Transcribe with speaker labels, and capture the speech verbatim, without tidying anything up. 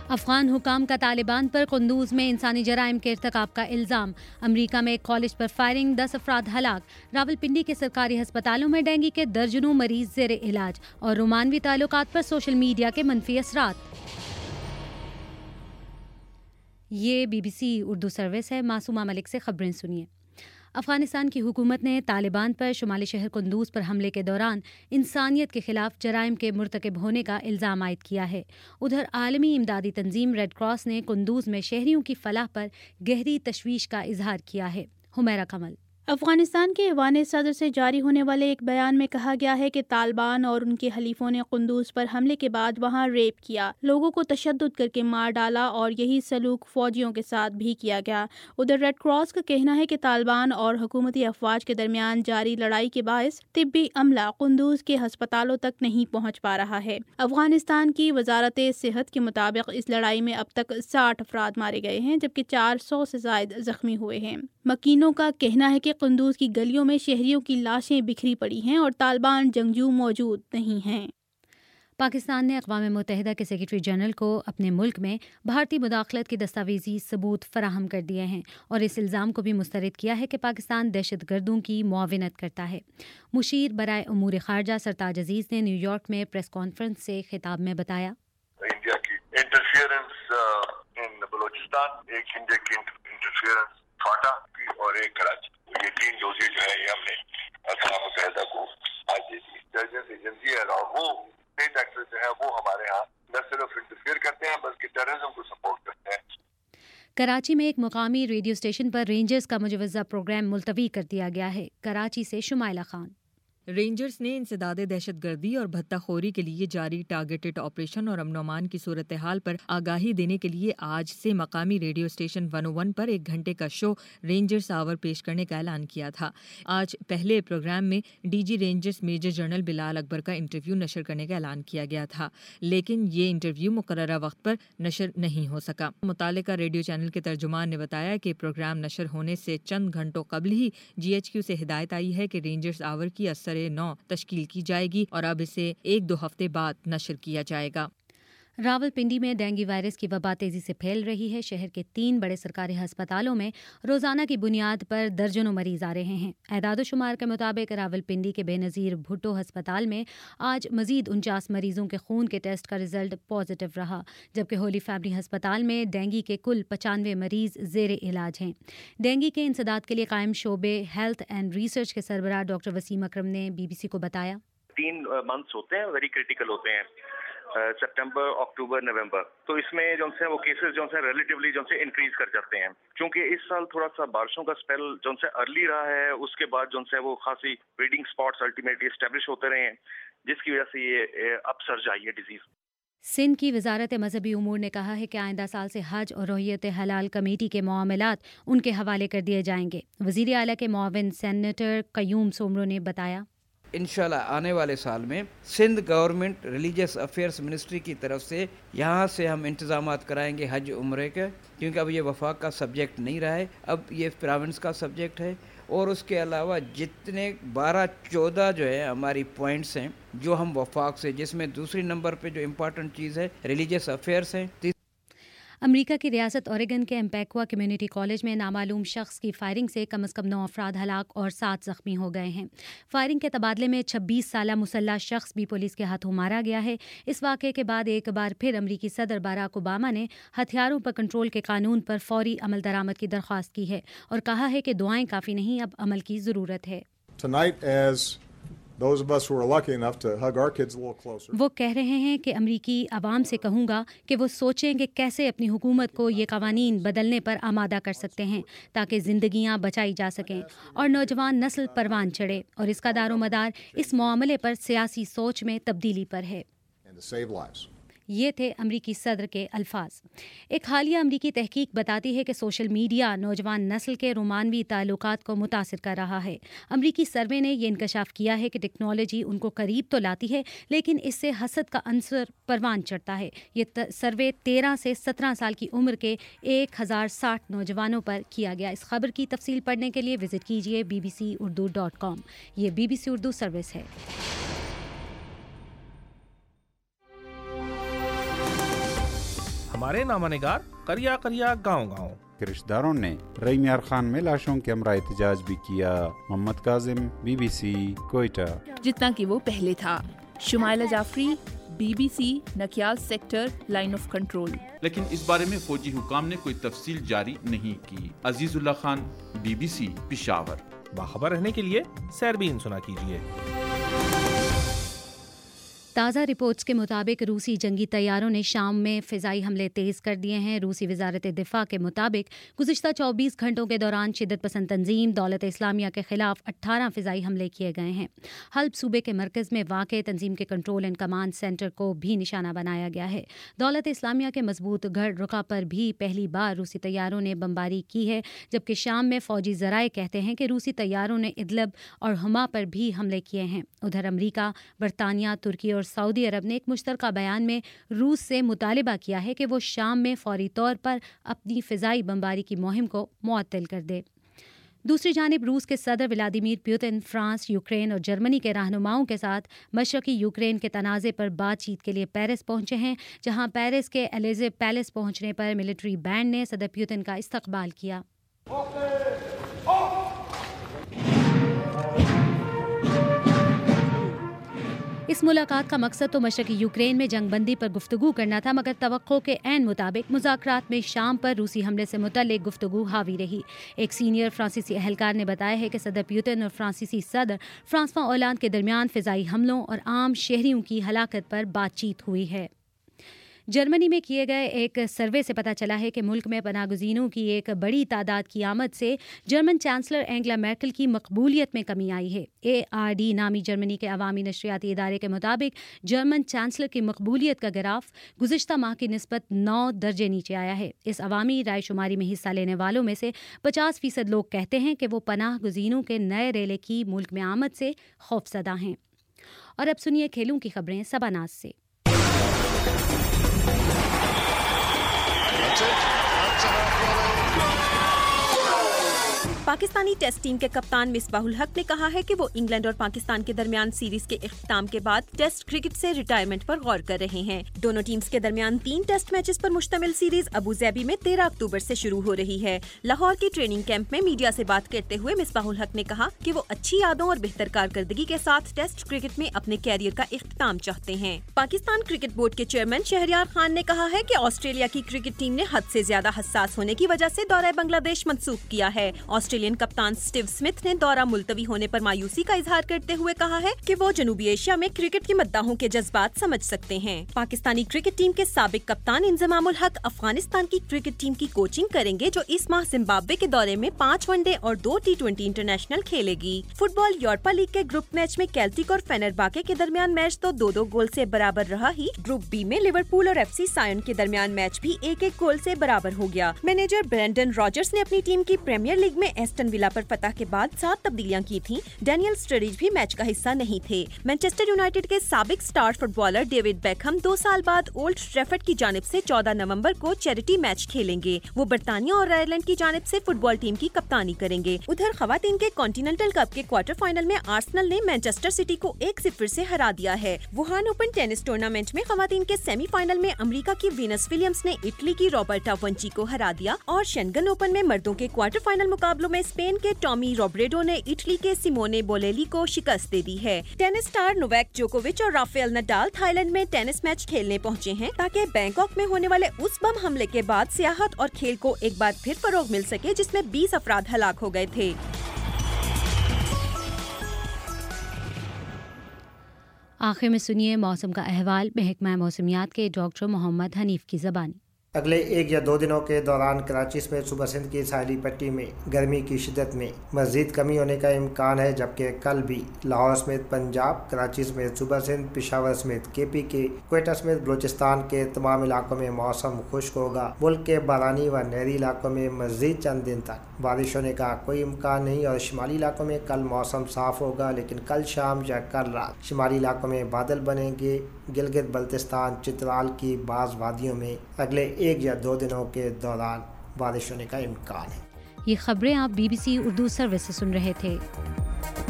Speaker 1: افغان حکام کا طالبان پر قندوز میں انسانی جرائم کے ارتکاب کا الزام۔ امریکہ میں ایک کالج پر فائرنگ، دس افراد ہلاک۔ راولپنڈی کے سرکاری ہسپتالوں میں ڈینگی کے درجنوں مریض زیر علاج، اور رومانوی تعلقات پر سوشل میڈیا کے منفی اثرات۔ یہ B B C Urdu service ہے۔ معصومہ ملک سے خبریں سنیے۔ افغانستان کی حکومت نے طالبان پر شمالی شہر قندوز پر حملے کے دوران انسانیت کے خلاف جرائم کے مرتکب ہونے کا الزام عائد کیا ہے۔ ادھر عالمی امدادی تنظیم ریڈ کراس نے قندوز میں شہریوں کی فلاح پر گہری تشویش کا اظہار کیا ہے۔ حمیرہ کمل۔
Speaker 2: افغانستان کے ایوان صدر سے جاری ہونے والے ایک بیان میں کہا گیا ہے کہ طالبان اور ان کے حلیفوں نے قندوز پر حملے کے بعد وہاں ریپ کیا، لوگوں کو تشدد کر کے مار ڈالا، اور یہی سلوک فوجیوں کے ساتھ بھی کیا گیا۔ ادھر ریڈ کراس کا کہنا ہے کہ طالبان اور حکومتی افواج کے درمیان جاری لڑائی کے باعث طبی عملہ قندوز کے ہسپتالوں تک نہیں پہنچ پا رہا ہے۔ افغانستان کی وزارت صحت کے مطابق اس لڑائی میں اب تک ساٹھ افراد مارے گئے ہیں، جبکہ چار سو سے زائد زخمی ہوئے ہیں۔ مکینوں کا کہنا ہے کہ قندوز کی گلیوں میں شہریوں کی لاشیں بکھری پڑی ہیں اور طالبان جنگجو موجود نہیں ہیں۔
Speaker 1: پاکستان نے اقوام متحدہ کے سیکرٹری جنرل کو اپنے ملک میں بھارتی مداخلت کے دستاویزی ثبوت فراہم کر دیے ہیں، اور اس الزام کو بھی مسترد کیا ہے کہ پاکستان دہشت گردوں کی معاونت کرتا ہے۔ مشیر برائے امور خارجہ سرتاج عزیز نے نیو یارک میں پریس کانفرنس سے خطاب میں بتایا،
Speaker 3: انڈیا کی انٹرفیئرنس ان بلوچستان، ایک انڈیا کی انٹرفیئرنس فاٹا اور ایک کراچی، یہ تین دوسری جو ہے یہ ہم نے اقوام متحدہ کو آج دے دی۔ انٹیلیجنس ایجنسی ہے اور وہ اسٹیٹ ایکٹر جو ہے وہ ہمارے ہاں نہ صرف انٹرفیئر کرتے ہیں بلکہ ٹیررزم کو سپورٹ کرتے ہیں۔
Speaker 1: کراچی میں ایک مقامی ریڈیو اسٹیشن پر رینجرز کا مجوزہ پروگرام ملتوی کر دیا گیا ہے۔ کراچی سے شمائلہ خان۔
Speaker 4: رینجرز نے انسداد دہشت گردی اور بھتہ خوری کے لیے جاری ٹارگیٹڈ آپریشن اور امن و امان کی صورتحال پر آگاہی دینے کے لیے آج سے مقامی ریڈیو اسٹیشن ایک سو ایک پر ایک گھنٹے کا شو رینجرز آور پیش کرنے کا اعلان کیا تھا۔ آج پہلے پروگرام میں D G rangers major general Bilal Akbar کا انٹرویو نشر کرنے کا اعلان کیا گیا تھا، لیکن یہ انٹرویو مقررہ وقت پر نشر نہیں ہو سکا۔ متعلقہ ریڈیو چینل کے ترجمان نے بتایا کہ پروگرام نشر ہونے سے چند گھنٹوں قبل ہی جی ایچ کیو سے ہدایت آئی ہے کہ رینجرز آور کی اثر نو تشکیل کی جائے گی اور اب اسے ایک دو ہفتے بعد نشر کیا جائے گا۔
Speaker 1: راولپنڈی میں ڈینگی وائرس کی وبا تیزی سے پھیل رہی ہے۔ شہر کے تین بڑے سرکاری ہسپتالوں میں روزانہ کی بنیاد پر درجنوں مریض آ رہے ہیں۔ اعداد و شمار کے مطابق راولپنڈی کے بے نظیر بھٹو ہسپتال میں آج مزید انچاس مریضوں کے خون کے ٹیسٹ کا رزلٹ پازیٹیو رہا، جبکہ ہولی فیملی ہسپتال میں ڈینگی کے کل پچانوے مریض زیر علاج ہیں۔ ڈینگی کے انسداد کے لیے قائم شعبے ہیلتھ اینڈ ریسرچ کے سربراہ ڈاکٹر وسیم اکرم نے بی بی سی کو بتایا،
Speaker 5: تین منتھس ہوتے ہیں ویری کریٹیکل ہوتے ہیں، سپٹمبر، اکتوبر، نومبر، تو اس میں جو سے وہ کیسز جو سے ریلیٹیولی جو سے انکریز کر جاتے ہیں۔ چونکہ اس سال تھوڑا سا بارشوں کا اسپیل جو سے ارلی رہا ہے، اس کے بعد جو سے وہ خاصی بریڈنگ اسپاٹس الٹیمیٹلی اسٹیبلش ہوتے رہے ہیں، جس کی وجہ سے یہ اپ سرج آئی ہے ڈیزیز۔
Speaker 1: سندھ کی وزارت مذہبی امور نے کہا ہے کہ آئندہ سال سے حج اور رویت حلال کمیٹی کے معاملات ان کے حوالے کر دیے جائیں گے۔ وزیر اعلیٰ کے معاون سینیٹر قیوم سومرو نے بتایا،
Speaker 6: انشاءاللہ آنے والے سال میں Sindh government religious affairs ministry کی طرف سے یہاں سے ہم انتظامات کرائیں گے حج عمرے کے، کیونکہ اب یہ وفاق کا سبجیکٹ نہیں رہا ہے، اب یہ پراونس کا سبجیکٹ ہے۔ اور اس کے علاوہ جتنے بارہ چودہ جو ہے ہماری پوائنٹس ہیں جو ہم وفاق سے، جس میں دوسری نمبر پہ جو امپورٹنٹ چیز ہے ریلیجیس افیئرس ہیں۔
Speaker 1: امریکہ کی ریاست اوریگن کے امپیکوا کمیونٹی کالج میں نامعلوم شخص کی فائرنگ سے کم از کم نو افراد ہلاک اور سات زخمی ہو گئے ہیں۔ فائرنگ کے تبادلے میں چھبیس سالہ مسلح شخص بھی پولیس کے ہاتھوں مارا گیا ہے۔ اس واقعے کے بعد ایک بار پھر امریکی صدر باراک اوباما نے ہتھیاروں پر کنٹرول کے قانون پر فوری عمل درآمد کی درخواست کی ہے اور کہا ہے کہ دعائیں کافی نہیں، اب عمل کی ضرورت ہے۔ وہ کہہ رہے ہیں کہ امریکی عوام سے کہوں گا کہ وہ سوچیں کہ کیسے اپنی حکومت کو یہ قوانین بدلنے پر آمادہ کر سکتے ہیں تاکہ زندگیاں بچائی جا سکیں اور نوجوان نسل پروان چڑھے، اور اس کا دار و مدار اس معاملے پر سیاسی سوچ میں تبدیلی پر ہے۔ یہ تھے امریکی صدر کے الفاظ۔ ایک حالیہ امریکی تحقیق بتاتی ہے کہ سوشل میڈیا نوجوان نسل کے رومانوی تعلقات کو متاثر کر رہا ہے۔ امریکی سروے نے یہ انکشاف کیا ہے کہ ٹیکنالوجی ان کو قریب تو لاتی ہے، لیکن اس سے حسد کا عنصر پروان چڑھتا ہے۔ یہ سروے تیرہ سے سترہ سال کی عمر کے ایک ہزار ساٹھ نوجوانوں پر کیا گیا۔ اس خبر کی تفصیل پڑھنے کے لیے وزٹ کیجیے B B C Urdu dot com. یہ B B C Urdu service ہے۔
Speaker 7: ہمارے हमारे नामानिगार करिया करिया गांव गांव
Speaker 8: के रिश्तेदारों ने रईम यार खान में लाशों के हमरा एहतजाज भी किया। मोहम्मद काजिम, बीबीसी, कोयटा।
Speaker 9: जितना कि वो पहले था। Shumaila Jafri, BBC, Nakyal sector, line of control.
Speaker 10: लेकिन इस बारे में फौजी हुकाम ने कोई तफसील जारी नहीं की। अजीजुल्लाह खान, बीबीसी, पेशावर।
Speaker 7: बाखबर रहने के लिए सैरबीन सुना कीजिए।
Speaker 1: ताज़ा रिपोर्ट्स के मुताबिक रूसी जंगी तैयारों ने शाम में फ़िज़ाई हमले तेज़ कर दिए हैं। रूसी वज़ारत दिफ़ा के मुताबिक गुज़िश्ता चौबीस घंटों के दौरान शिद्दत पसंद तंजीम दौलत इस्लामिया के ख़िलाफ़ अट्ठारह फ़िज़ाई हमले किए गए हैं। हल्ब सूबे के मरकज़ में वाक़ तंजीम के कंट्रोल एंड कमांड सेंटर को भी निशाना बनाया गया है। दौलत इस्लामिया के मजबूत गढ़ रुका पर भी पहली बार रूसी तैयारों ने बमबारी की है, जबकि शाम में फ़ौजी ज़राए कहते हैं कि रूसी तैयारों ने इदलब और हमा पर भी हमले किए हैं। उधर अमरीका, बरतानिया, तुर्की और सऊदी अरब ने एक मुश्तरका बयान में रूस से मुतालिबा किया है कि वो शाम में फौरी तौर पर अपनी फ़िज़ाई बमबारी की मुहिम को मुअत्तल कर दे। दूसरी जानिब रूस के सदर व्लादिमीर पुतिन फ्रांस, यूक्रेन और जर्मनी के रहनुमाओं के साथ मशरक़ी यूक्रेन के तनाज़े पर बातचीत के लिए पेरिस पहुंचे हैं, जहां पेरिस के एलिज़े पैलेस पहुंचने पर मिलिट्री बैंड ने सदर पुतिन का इस्तकबाल किया। इस मुलाकात का मकसद तो मशरक़ी यूक्रेन में जंगबंदी पर गुफ्तगू करना था, मगर तवक्को के ऐन मुताबिक मुज़ाकरात में शाम पर रूसी हमले से मुतल्लिक़ गुफ्तगू हावी रही। एक सीनियर फ्रांसीसी अहलकार ने बताया है कि सदर पुतिन और फ्रांसीसी सदर फ्रांसवा ओलांद के दरमियान फ़िज़ाई हमलों और आम शहरियों की हलाकत पर बातचीत हुई है। जर्मनी में किए गए एक सर्वे से पता चला है कि मुल्क में पनाहगज़ीनों की एक बड़ी तादाद की आमद से जर्मन चांसलर एंगला मैर्केल की मकबूलियत में कमी आई है। ए आर डी नामी जर्मनी के अवामी नशरियाती इदारे के मुताबिक जर्मन चांसलर की मकबूलियत का ग्राफ गुज़िश्ता माह की निस्बत नौ दर्जे नीचे आया है। इस अवामी राय शुमारी में हिस्सा लेने वालों में से पचास फीसद लोग कहते हैं कि वो पनाहगज़ीनों के नए रेले की मुल्क में आमद से खौफजदा हैं। और अब सुनिए खेलों की खबरें सबानाज से।
Speaker 11: पाकिस्तानी टेस्ट टीम के कप्तान मिसबाहुल हक ने कहा है कि वो इंग्लैंड और पाकिस्तान के दरमियान सीरीज के इख्तिताम के बाद टेस्ट क्रिकेट से रिटायरमेंट पर गौर कर रहे हैं। दोनों टीम्स के दरमियान तीन टेस्ट मैचेस पर मुश्तमिल सीरीज अबू धाबी में तेरह अक्टूबर से शुरू हो रही है। लाहौर की ट्रेनिंग कैंप में मीडिया से बात करते हुए मिसबाहुल हक ने कहा कि वो अच्छी यादों और बेहतर कारकर्दगी के साथ टेस्ट क्रिकेट में अपने कैरियर का इख्तिताम चाहते हैं। पाकिस्तान क्रिकेट बोर्ड के चेयरमैन शहरयार खान ने कहा है कि ऑस्ट्रेलिया की क्रिकेट टीम ने हद से ज्यादा हसास होने की वजह से दौरा बांग्लादेश मंसूख किया है। ऑस्ट्रेलियन कप्तान स्टीव स्मिथ ने दौरा मुलतवी होने पर मायूसी का इजहार करते हुए कहा है कि वो जनूबी एशिया में क्रिकेट के मद्दाहों के जज्बात समझ सकते हैं। पाकिस्तानी क्रिकेट टीम के साबिक कप्तान इंजमामुल हक अफगानिस्तान की क्रिकेट टीम की कोचिंग करेंगे, जो इस माह जिम्बाब्वे के दौरे में पाँच वनडे और दो टी ट्वेंटी इंटरनेशनल खेलेगी। फुटबॉल यूरोपा लीग के ग्रुप मैच में केल्टिक और फेनेरबाके के दरमियान मैच तो दो दो गोल से बराबर रहा ही। ग्रुप बी में लिवरपूल और एफ सी सायन के दरमियान मैच भी एक एक गोल से बराबर हो गया। मैनेजर ब्रेंडन रॉजर्स ने अपनी टीम की प्रीमियर लीग में एस्टन विला पर फतह के बाद सात तब्दीलियां की थीं। डैनियल स्टरीज भी मैच का हिस्सा नहीं थे। मैनचेस्टर यूनाइटेड के साबिक स्टार फुटबॉलर डेविड बेकहम दो साल बाद ओल्ड ट्रैफर्ड की जानिब से चौदह नवंबर को चैरिटी मैच खेलेंगे। वो बर्तानिया और आयरलैंड की जानिब से फुटबॉल टीम की कप्तानी करेंगे। उधर खवातीन के कॉन्टिनेंटल कप के क्वार्टर फाइनल में आर्सेनल ने मैनचेस्टर सिटी को एक सिफर से हरा दिया है। वुहान ओपन टेनिस टूर्नामेंट में खवातीन के सेमीफाइनल में अमेरिका की वीनस विलियम्स ने इटली की रॉबर्टा वंची को हरा दिया और शेंगन ओपन में मर्दों के क्वार्टर फाइनल मुकाबलों में स्पेन के टॉमी रॉब्रेडो ने इटली के सिमोने बोलेली को शिकस्त दे दी है। टेनिस स्टार नोवाक जोकोविच और राफेल नडाल थाईलैंड में टेनिस मैच खेलने पहुंचे हैं, ताकि बैंकॉक में होने वाले उस बम हमले के बाद सियाहत और खेल को एक बार फिर फरोग मिल सके, जिसमें बीस अफराद हलाक हो गए थे।
Speaker 1: आखिर में सुनिए मौसम का अहवाल महकमा मौसमियात के डॉक्टर मोहम्मद हनीफ की ज़बानी।
Speaker 12: अगले एक या दो दिनों के दौरान कराची समेत सूबा सिंध की साहिली पट्टी में गर्मी की शिद्दत में मज़ीद कमी होने का इम्कान है, जबकि कल भी लाहौर समेत पंजाब, कराची समेत सूबा सिंध, पेशावर समेत के पी के, क्वेटा समेत बलोचिस्तान के तमाम इलाकों में मौसम खुश्क होगा। मुल्क के बारानी व नहरी इलाकों में मज़ीद चंद दिन तक बारिश होने का कोई इम्कान नहीं और शुमाली इलाकों में कल मौसम साफ होगा, लेकिन कल शाम या कल रात शुमाली इलाकों में बादल बनेंगे। गिलगित बल्तिस्तान, चित्राल की बाज़ वादियों में अगले एक या दो दिनों के दौरान बारिश होने का इम्कान है।
Speaker 1: ये खबरें आप B B C Urdu service से सुन रहे थे।